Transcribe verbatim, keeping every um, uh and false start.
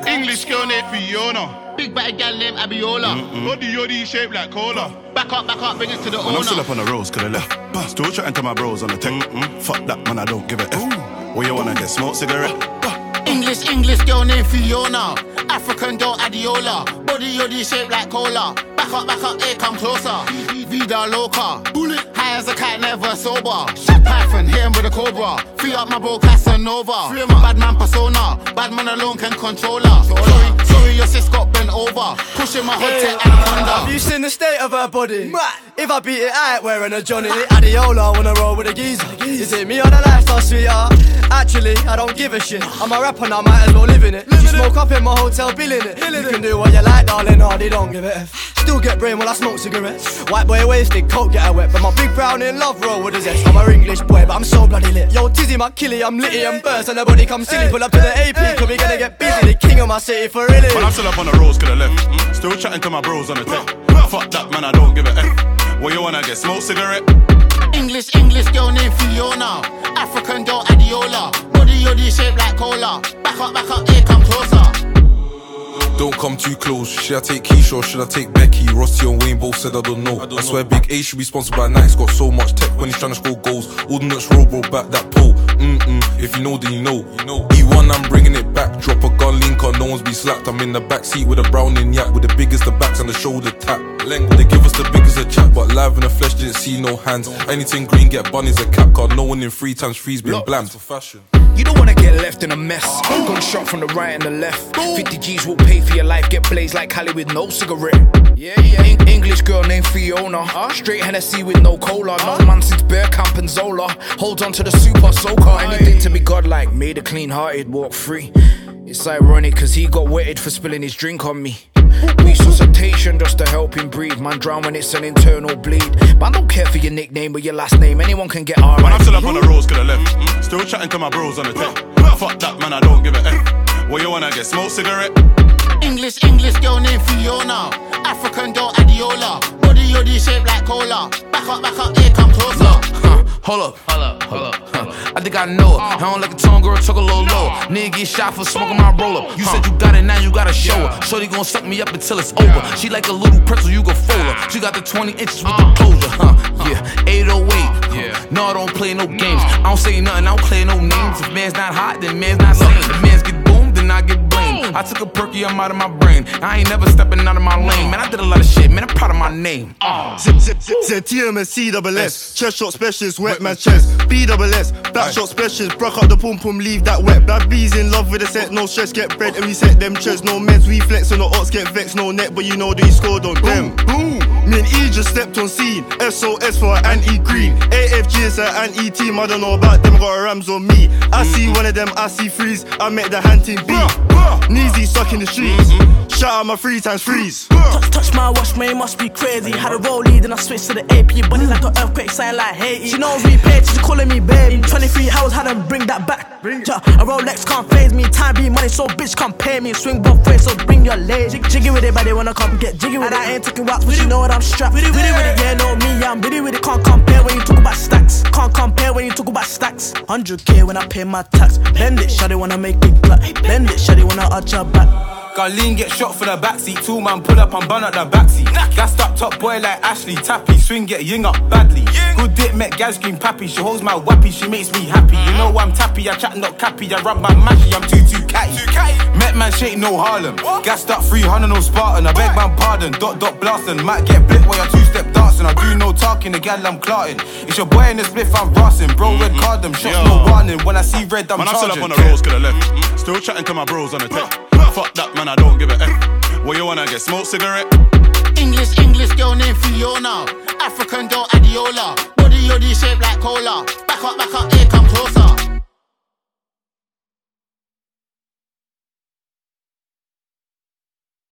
English girl named Fiona. Big bad gal named Abiola. Body yoddy shaped like cola. Back up, back up, bring it to the Man, owner. I'm still up on the roads, cause I left. Still chatting to my bros on the tech. Mm-mm. Fuck that, man, I don't give a F. Where you wanna get smoked cigarette? English, English girl named Fiona. African girl Adiola. Body yoddy shaped like cola. Back up, back up, hey, come closer. Vida loca. High as a cat, never sober. Python, hit him with a cobra. Free up my bro Casanova. Bad man persona. Bad man alone can control her. Sorry, sorry, your sis got bent over. Pushing my hood tech anaconda. Have you seen the state of her body? If I beat it, I ain't wearing a Johnny. Adiola, wanna roll with a geezer. You see me on the lifestyle, sweetheart. Actually, I don't give a shit. I'm a rapper now, might as well live in it. You smoke up in my hotel, billing it. You can do what you like, darling, hardy, don't give a F. Still get brain while I smoke cigarettes. White boy wasted, coke get her wet. But my big brown in love roll with a zest. I'm a English boy, but I'm so bloody lit. Yo, Tizzy, my killie, I'm litty and burst. And nobody come silly, pull up to the A P, cause we gonna get busy. The king of my city, for really. Man, I'm still up on the roads, cause I left. Still chatting to my bros on the tech. Fuck that, man, I don't give a F. Where you wanna get smoked cigarette? English, English girl named Fiona. African girl Adiola. Body yoddy shaped like cola. Back up, back up, hey, come closer. Don't come too close. Should I take Keisha or should I take Becky? Rusty and Wayne both said I don't know. I, don't I swear know. Big A should be sponsored by Nike's got so much tech when he's trying to score goals. Ordnance roll, roll back that pole. Mm-mm, if you know then you know. you know. E one I'm bringing it back. Drop a gun link on, no one's be slapped. I'm in the back seat with a Browning yak. With the biggest the backs and the shoulder tap. Length, they give us the biggest a chat. But live in the flesh didn't see no hands. Anything green get bunnies a cap card. No one in three times three's been blammed for fashion. You don't wanna get left in a mess. Gunshot from the right and the left. fifty G's will pay for your life. Get blazed like Cali with no cigarette. Yeah, yeah. En- English girl named Fiona. Straight Hennessy with no cola. No man since Bear Camp and Zola. Hold on to the super soaker. Anything to be godlike. Made a clean hearted walk free. It's ironic cause he got wetted for spilling his drink on me. Resuscitation just to help him breathe. Man drown when it's an internal bleed. But I don't care for your nickname or your last name. Anyone can get R I P. Man, I'm still up on the roads cause I left. Still chatting to my bros on the tech. Fuck that, man, I don't give a F. Where you wanna get smoked cigarette? English, English girl named Fiona. African girl Adiola. Body yoddy shaped like cola. Back up, back up, hey, come closer. Look, huh, hold up, hold up, hold up. Huh. I think I know her. I don't like a tongue girl, talk a little low. Nigga get shot for smoking my roll up. You said you got it, now you gotta show her. Shorty gon' suck me up until it's over. She like a little pretzel, you gon' fold her. She got the twenty inches with the closure, huh? Yeah, eight oh eight. Huh. No, I don't play no games. I don't say nothing, I don't play no names. If man's not hot, then man's not sane. If man's get boomed, then I get blamed. I took a perky, I'm out of my brain. I ain't never stepping out of my lane. Man, I did a lot of shit, man, I'm proud of my name. Zip, zip, zip, zip, T M and C double S. Chest shot specialist, wet man chest. B double S, back shot specialist. Broke up the pum pum, leave that wet. Bad B's in love with the set, no stress, get bread. And we set them chests, no meds. We flex on the odds, get vexed, no net. But you know that he scored on them. Boom, me and E just stepped on scene. S O S for anti-green. A F G is an anti-team, I don't know about them, got a Rams on me. I see one of them, I see freeze. I met the hand team B. Kneesy stuck in the streets. Shout out my three times freeze. Touch, touch my watch, man, must be crazy. Had a roll lead and I switched to the A P. But it's like an earthquake, sign like Haiti. She knows me, paid, she's calling me baby. twenty-three hours, had to bring that back. Ja, a Rolex can't phase me. Time be money, so bitch can't pay me. Swing both ways, so bring your leg. Jig, jiggy with it, but they wanna come get jiggy with and it. And I ain't taking rocks, but you know what I'm strapped. With it, with it, with it, yeah, know me, I'm with it, with it. Can't compare when you talk about stacks. Can't compare when you talk about stacks. one hundred K when I pay my tax. Bend it, shawty wanna make it black. Bend it, shawty wanna arch her back. Garleen get shot for the backseat. Two man pull up and burn up the backseat. Gassed up top boy like Ashley Tappy. Swing get ying up badly. Good dick met gal scream pappy. She holds my wappy, she makes me happy. You know I'm tappy, I chat not cappy. I rub my mashy, I'm too too catty. Met man shake no Harlem. Gassed up three hundred no Spartan. I beg man pardon, dot dot blasting. Might get blit while you're two step dancing. I do no talking, the gal I'm clarting. It's your boy in the spliff I'm brassing. Bro red card them, shots no warning. When I see red I'm man, charging. I'm still up on the roads cause I left. Still chatting to my bros on the tech. Fuck that, man, I don't give a F. Where you wanna get smoked cigarette? English, English girl named Fiona. African girl Adiola. Body yoddy shaped like cola. Back up, back up,